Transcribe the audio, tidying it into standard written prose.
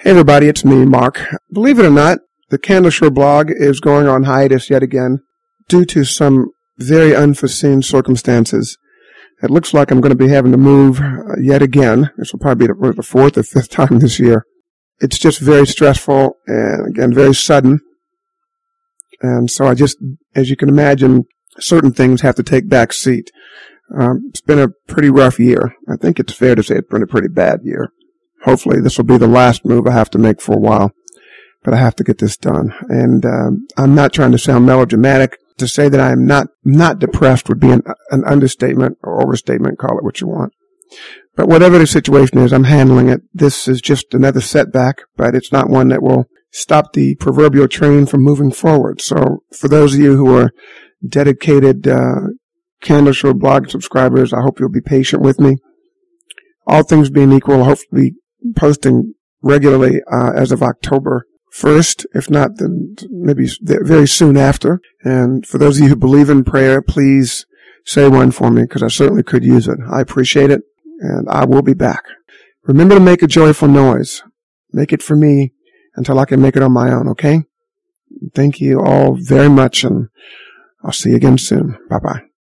Hey everybody, it's me, Mark. Believe it or not, the Candleshare blog is going on hiatus yet again due to some very unforeseen circumstances. It looks like I'm going to be having to move yet again. This will probably be the fourth or fifth time this year. It's just very stressful and, again, very sudden. And so as you can imagine, certain things have to take back seat. It's been a pretty rough year. I think it's fair to say it's been a pretty bad year. Hopefully this will be the last move I have to make for a while, but I have to get this done. And I'm not trying to sound melodramatic. To say that I am not depressed would be an understatement or overstatement, call it what you want. But whatever the situation is, I'm handling it. This is just another setback, but it's not one that will stop the proverbial train from moving forward. So for those of you who are dedicated Candleshare blog subscribers, I hope you'll be patient with me. All things being equal, I'll hopefully be posting regularly as of October 1st, if not then maybe very soon after. And for those of you who believe in prayer, please say one for me, because I certainly could use it. I appreciate it, and I will be back. Remember to make a joyful noise. Make it for me until I can make it on my own, okay? Thank you all very much, and I'll see you again soon. Bye-bye.